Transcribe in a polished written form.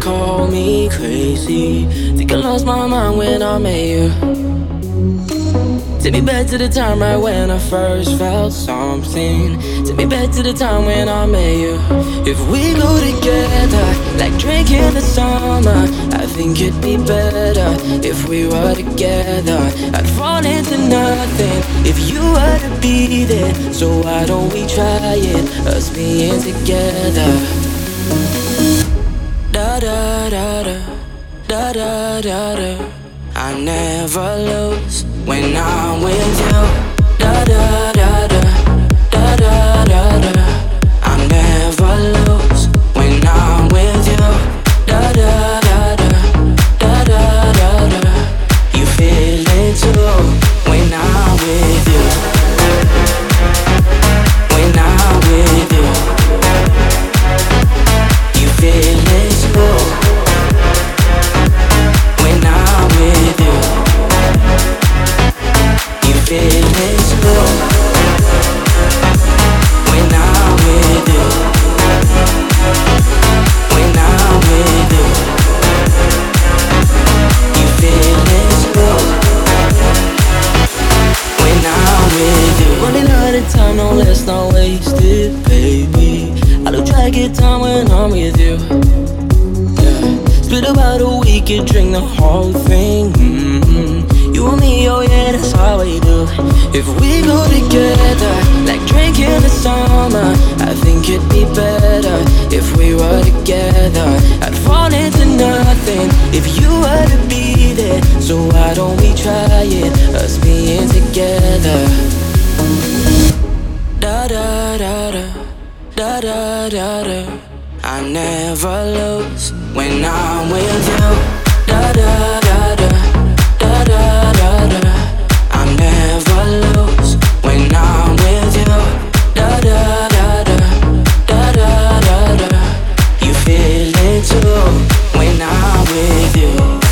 call me crazy. Think I lost my mind when I met you. Take me back to the time right when I first felt something. Take me back to the time when I met you. If we go together, like drinking the summer, I think it'd be better if we were together. I'd fall into nothing if you were to be there. So why don't we try it, us being together? Da da da da, da da da da. I never lose when I'm with you. Da da da da, da da da da. I never lose when I'm with you. Da da da da, da da da da. You feel it too when I'm with you. When I'm with you, you feel it too. When I'm with you, you feel it too. When I'm with you, when I'm with you, you feel it too. When I'm with you, running out of time, no let's not waste it, baby. I don't try to get time when I'm with you. Spit about a week and drink the whole thing. You and me, oh yeah, that's how we do. If we go together, like drinking the summer, I think it'd be better if we were together. I'd fall into nothing if you were to be there. So why don't we try it, us being together? Da da da da, da da da da. I never lose when I'm with you. Da da da da, da da da da. I never lose when I'm with you. Da da da da, da da da da. You feel it too when I'm with you.